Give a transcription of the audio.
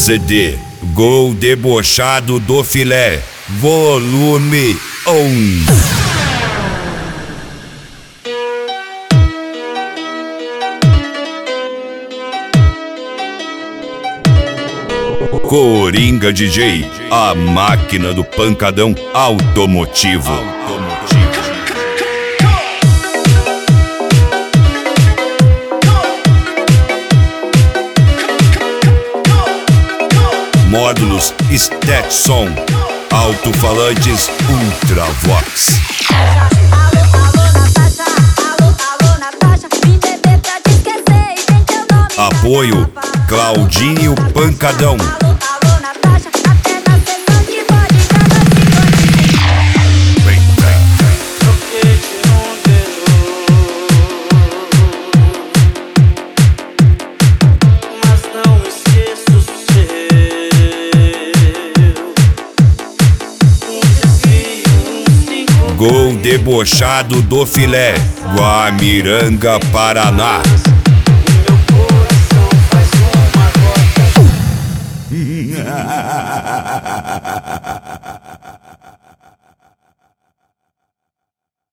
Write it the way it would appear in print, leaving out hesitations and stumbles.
CD, Gol Debochado do Filé, volume 1. Coringa DJ, a máquina do pancadão automotivo. Módulos Stetson, alto-falantes Ultravox. Apoio Claudinho Pancadão. Gol Debochado do Filé, Guamiranga, Paraná. Meu coração faz uma gota.